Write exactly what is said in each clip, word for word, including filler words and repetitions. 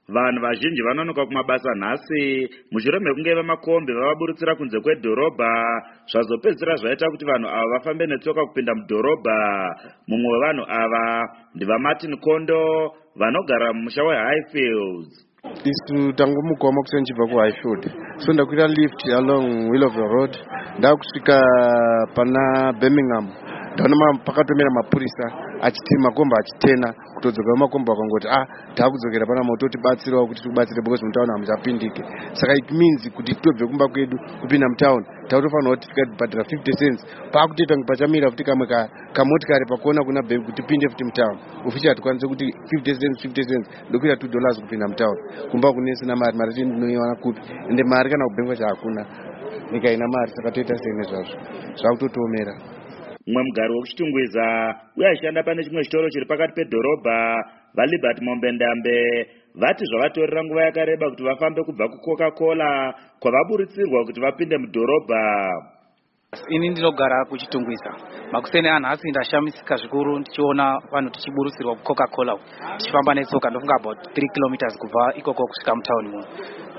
Vanhu vazhinji vanonoka kumabasa nhasi mushure mekunge vemakombi vavaburutsira kunze kwedhorobha zvazopedzisira zvaita kuti vanhu ava vafambe netsoka kupinda mudhorobha. Mumwe wevanhu ava ndivaMartin Kondo vanogara mumusha weHighfields. Isu tangomuka wamakuseni chibva kuHighfield, so ndakwira lift along Willover Road ndakusvika pana Birmingham. Ndaona pakatomera mapurisa achiti makomba achitena kutodzoka makomba akangoti ah taakudzokera pana moto tibatsirawo kuti tikubatsire because mutauni hamuchapindike. Saka it means kuti tobve kumba kwedu kupinda mutauni takutofanira kuti tikabhadhira fifty cents pakutoita pachamira futi kamwe kamotikari pakuona kuna bheki kuti tipinde futi mutauni uficha hatikwanise kuti fifty cents fifty cents ndokuita two dollars kupinda mutauni kumba kunesina mari mari tinoiwana kupi ende mari kana kubhengwa chaakuna nyika ina mari saka toita sei nezvazvo zvakutotomera. Mumwe mugari wekuchitungwiza uye achishanda pane chimwe chitoro chiri pakati pedhorobha vaLibert Mombendambe vati zvavatorera nguva yakareba kuti vafambe kubva kuCoca-Cola kwavaburitsirwa kuti vapinde mudhorobha. Ini ndinogara kuchitungwiza. Makuseni anhasi ndashamisika zvikuru ndichiona vanhu tichiburutsirwa kuCoca-Cola tichifamba netsoka ndofunga about three kilometers kubva ikoko kusvika mutauni muno.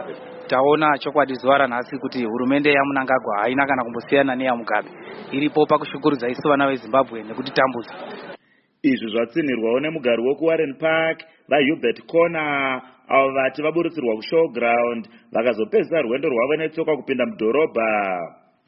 Taona chokwadi zuva ranhasi kuti hurumende yaMunangagwa haina kana kumbosiyana neyaMugabe. Iripo pakushukurudza isu vana veZimbabwe nekutitambudza. Izvi zvatsinirwawo nemugari wokuWarren Park vaHubert Kona avo vati vaburutsirwa kuShowground vakazopedzisa rwendo rwavo netsoka kupinda mudhorobha.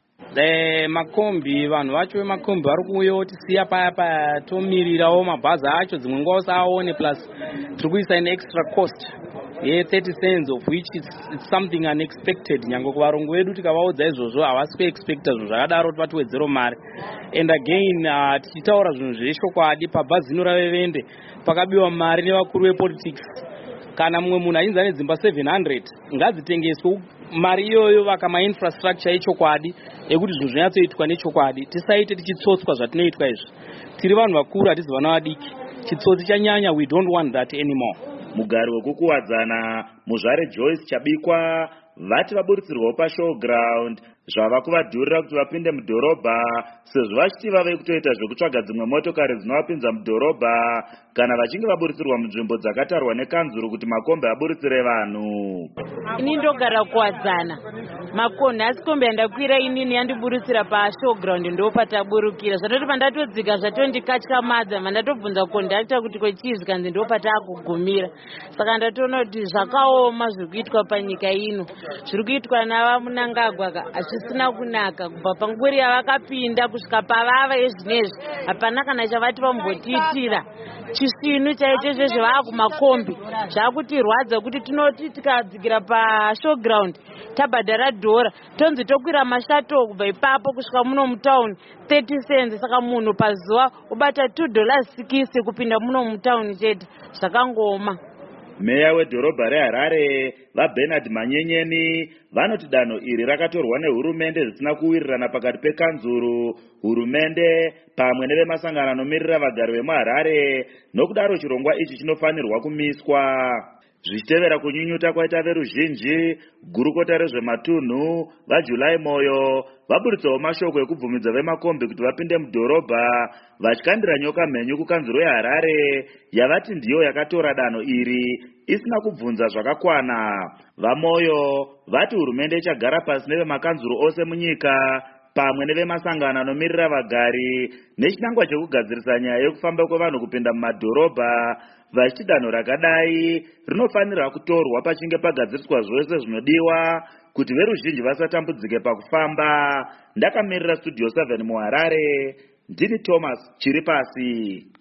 The makombi vanhu vacho vemakombi vari kuuya tisiya paya paya tomirirawo mabhazi acho dzimwe nguva usaone plus tiri kuisa an extra cost ye thirty cents of which it's, it's something unexpected. Nyange kuvarungu vedu tikavaudza izvozvo havasi kuexpecta zvinhu zvakadaro tipatiwedzero mari. And again uh, tichitaura zvinhu zveshokwadi pabhazi ino ravevende pakabiwa mari nevakuru vepolitics. Kana mumwe munhu achinza nedzimba seven hundred ngadzitengeswe mari iyoyo vakama infrastructure yechokwadi ekuti zvinhu zvinyatsoitwa nechokwadi tisaite tichitsotswa zvatinoitwa izvi. Tiri vanhu vakuru hatizi vana vadiki. Chitsotsi chanyanya, we don't want that anymore. Mugari wekukuwadzana muzvare Joyce Chabikwa vati vaburutsirwawo paShowground zvava kuvadhurira kuti vapinde mudhorobha sezvo vachiti vave kutoita zvekutsvaga dzimwe motokari dzinovapinza mudhorobha kana vachinge vaburutsirwa munzvimbo dzakatarwa nekanzuru kuti makombi aburutsire vanhu. Ini ndogara kuwadzana makonhi asi kombi yandakwira inini yandiburutsira paShowground ndopataburukira zvatoti pandatodzika zvatondikatyamadza mandatobvunza kondakta kuti kwechizvi kanzi ndopataakugumira. Saka ndatoona kuti zvakaoma zviri kuitwa panyika ino zviri kuitwa navaMunangagwa hazvisina kunaka. Kubva panguri yavakapinda kusvika pavava ezvinezvi hapana kana chavati vambotiitira. Chisinu chaicho zvezvo vava kumakombi zvakutirwadza kuti tinoti tikadzikira paShowground tabhadhara dhora tonzi tokwira mashato kubva ipapo kusvika muno mutauni thirty cents. Saka munhu pazuva ubata two dollars sixty kupinda muno mutauni chete zvakangoma. Meya wedhorobha reHarare vaBernard Manyenyeni vanoti danho iri rakatorwa nehurumende zvisina kuwirirana pakati pekanzuru, hurumende pamwe nevemasangano anomiririra vagari vemuHarare. Nokudaro chirongwa ichi chinofanirwa kumiswa. Zvichitevera kunyunyuta kwaita veruzhinji, gurukota rezvematunhu vaJulai Moyo vaburitsawo mashoko ekubvumidza vemakombi kuti vapinde mudhorobha vachikandira nyoka mhenyu kukanzuro yeHarare yavati ndiyo yakatora danho iri isina kubvunza zvakakwana. VaMoyo vati hurumende ichagara pasi nevemakanzuro ose munyika pamwe nevemasangano anomirira vagari nechinangwa chekugadzirisa nyaya yekufamba kwevanhu kupinda mumadhorobha vachiti danho rakadai rinofanira kutorwa pachinge pagadziriswa zvose zvinodiwa kuti veruzhinji vasatambudzike pakufamba. Ndakamirira Studio seven muHarare, ndini Thomas Chiripasi.